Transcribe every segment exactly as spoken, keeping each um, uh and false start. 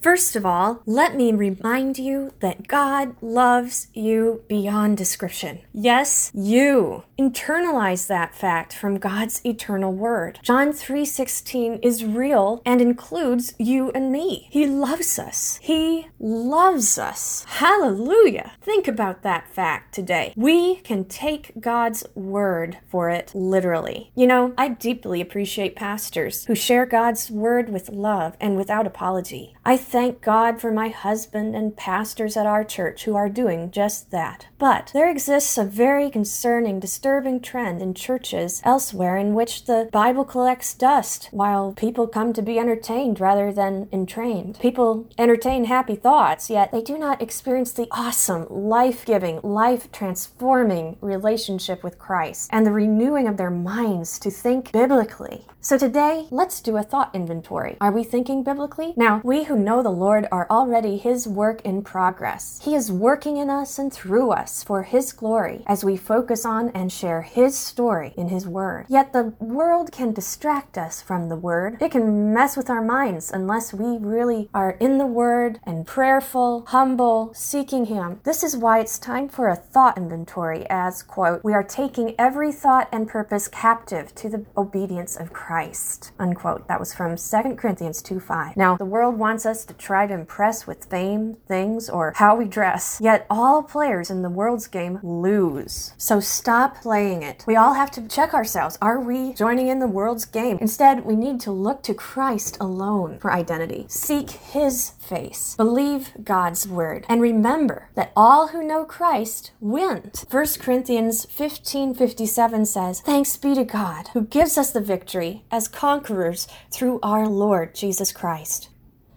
First of all, let me remind you that God loves you beyond description. Yes, you. Internalize that fact from God's eternal word. John three sixteen is real and includes you and me. He loves us. He loves us. Hallelujah. Think about that fact today. We can take God's word for it literally. You know, I deeply appreciate pastors who share God's word with love and without apology. I thank God for my husband and pastors at our church who are doing just that. But there exists a very concerning, disturbing trend in churches elsewhere in which the Bible collects dust while people come to be entertained rather than entrained. People entertain happy thoughts, yet they do not experience the awesome, life-giving, life-transforming relationship with Christ and the renewing of their minds to think biblically. So today, let's do a thought inventory. Are we thinking biblically? Now, we who know the Lord are already His work in progress. He is working in us and through us for His glory as we focus on and share His story in His Word. Yet the world can distract us from the Word. It can mess with our minds unless we really are in the Word and prayerful, humble, seeking Him. This is why it's time for a thought inventory as, quote, we are taking every thought and purpose captive to the obedience of Christ, unquote. That was from Second Corinthians two five. Now, the world wants us to try to impress with fame, things, or how we dress. Yet all players in the world's game lose. So stop playing it. We all have to check ourselves. Are we joining in the world's game? Instead, we need to look to Christ alone for identity. Seek His face. Believe God's word. And remember that all who know Christ win. First Corinthians fifteen fifty-seven says, "Thanks be to God who gives us the victory as conquerors through our Lord Jesus Christ."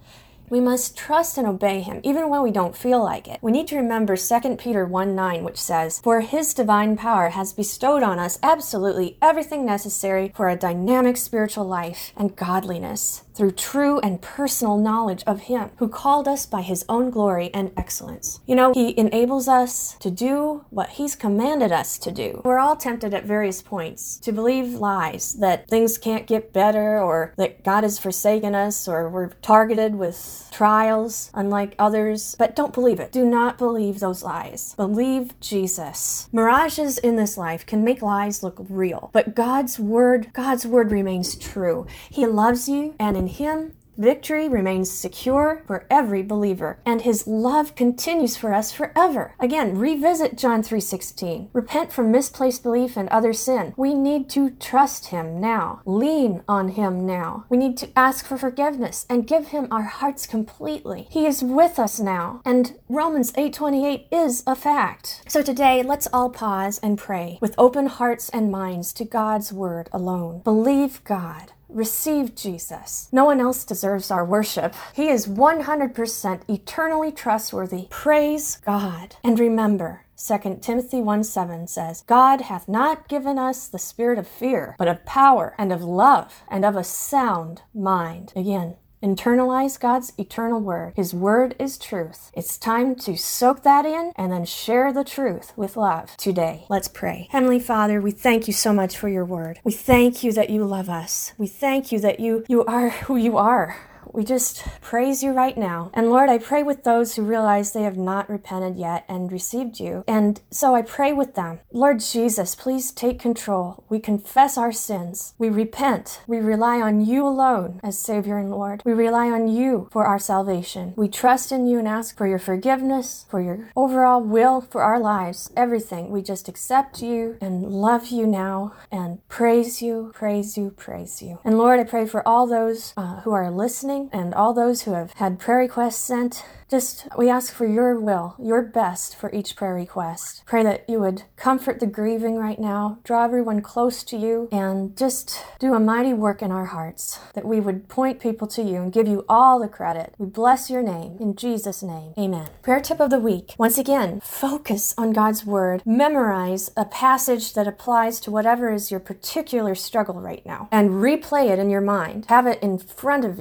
We must trust and obey Him, even when we don't feel like it. We need to remember Second Peter one nine, which says, "For His divine power has bestowed on us absolutely everything necessary for a dynamic spiritual life and godliness, through true and personal knowledge of Him, who called us by His own glory and excellence." You know, He enables us to do what He's commanded us to do. We're all tempted at various points to believe lies, that things can't get better, or that God has forsaken us, or we're targeted with trials unlike others. But don't believe it. Do not believe those lies. Believe Jesus. Mirages in this life can make lies look real, but God's word, God's word remains true. He loves you, and in Him, victory remains secure for every believer, and His love continues for us forever. Again, revisit John three sixteen. Repent from misplaced belief and other sin. We need to trust Him now. Lean on Him now. We need to ask for forgiveness and give Him our hearts completely. He is with us now, and Romans eight twenty-eight is a fact. So today, let's all pause and pray with open hearts and minds to God's word alone. Believe God. Receive Jesus. No one else deserves our worship. He is one hundred percent eternally trustworthy. Praise God. And remember, Second Timothy one seven says, "God hath not given us the spirit of fear, but of power and of love and of a sound mind." Again, internalize God's eternal word. His word is truth. It's time to soak that in and then share the truth with love today. Let's pray. Heavenly Father, we thank you so much for your word. We thank you that you love us. We thank you that you, you are who you are. We just praise you right now. And Lord, I pray with those who realize they have not repented yet and received you. And so I pray with them. Lord Jesus, please take control. We confess our sins. We repent. We rely on you alone as Savior and Lord. We rely on you for our salvation. We trust in you and ask for your forgiveness, for your overall will for our lives, everything. We just accept you and love you now and praise you, praise you, praise you. And Lord, I pray for all those uh, who are listening, and all those who have had prayer requests sent. Just, we ask for your will, your best for each prayer request. Pray that you would comfort the grieving right now, draw everyone close to you, and just do a mighty work in our hearts, that we would point people to you and give you all the credit. We bless your name. In Jesus' name, amen. Prayer tip of the week. Once again, focus on God's word. Memorize a passage that applies to whatever is your particular struggle right now, and replay it in your mind. Have it in front of you.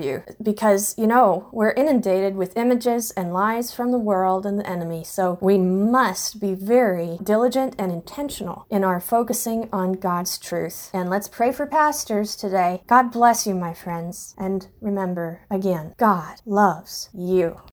because, you know, we're inundated with images and lies from the world and the enemy. So we must be very diligent and intentional in our focusing on God's truth. And let's pray for pastors today. God bless you, my friends. And remember, again, God loves you.